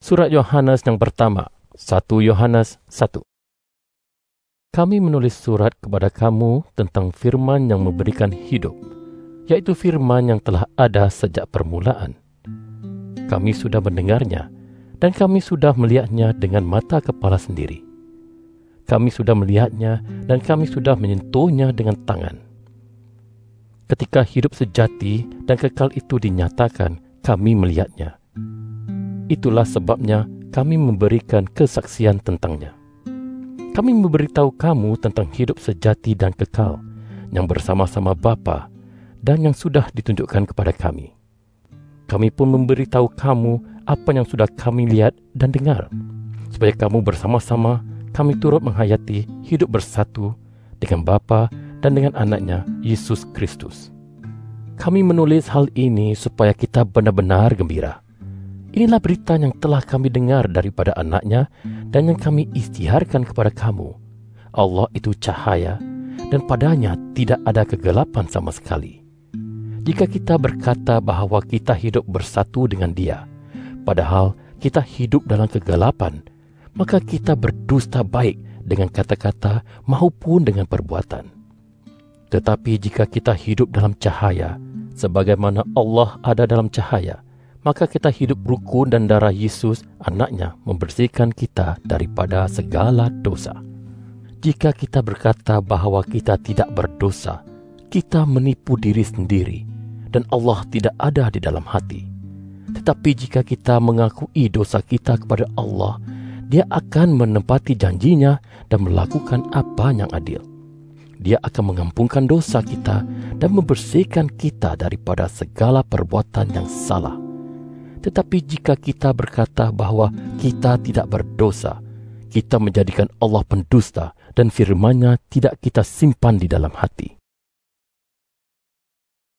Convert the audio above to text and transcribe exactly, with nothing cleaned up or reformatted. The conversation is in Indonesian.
Surat Yohanes yang pertama, satu Yohanes satu. Kami menulis surat kepada kamu tentang firman yang memberikan hidup, yaitu firman yang telah ada sejak permulaan. Kami sudah mendengarnya, dan kami sudah melihatnya dengan mata kepala sendiri. Kami sudah melihatnya, dan kami sudah menyentuhnya dengan tangan. Ketika hidup sejati dan kekal itu dinyatakan, kami melihatnya. Itulah sebabnya kami memberikan kesaksian tentangnya. Kami memberitahu kamu tentang hidup sejati dan kekal yang bersama-sama Bapa dan yang sudah ditunjukkan kepada kami. Kami pun memberitahu kamu apa yang sudah kami lihat dan dengar, supaya kamu bersama-sama kami turut menghayati hidup bersatu dengan Bapa dan dengan anaknya Yesus Kristus. Kami menulis hal ini supaya kita benar-benar gembira. Inilah berita yang telah kami dengar daripada anaknya dan yang kami isytiharkan kepada kamu. Allah itu cahaya dan padanya tidak ada kegelapan sama sekali. Jika kita berkata bahwa kita hidup bersatu dengan Dia, padahal kita hidup dalam kegelapan, maka kita berdusta baik dengan kata-kata maupun dengan perbuatan. Tetapi jika kita hidup dalam cahaya, sebagaimana Allah ada dalam cahaya, maka kita hidup rukun dan darah Yesus, anaknya, membersihkan kita daripada segala dosa. Jika kita berkata bahwa kita tidak berdosa, kita menipu diri sendiri, dan Allah tidak ada di dalam hati. Tetapi jika kita mengakui dosa kita kepada Allah, Dia akan menepati janjinya dan melakukan apa yang adil. Dia akan mengampunkan dosa kita dan membersihkan kita daripada segala perbuatan yang salah. Tetapi jika kita berkata bahwa kita tidak berdosa, kita menjadikan Allah pendusta dan firman-Nya tidak kita simpan di dalam hati.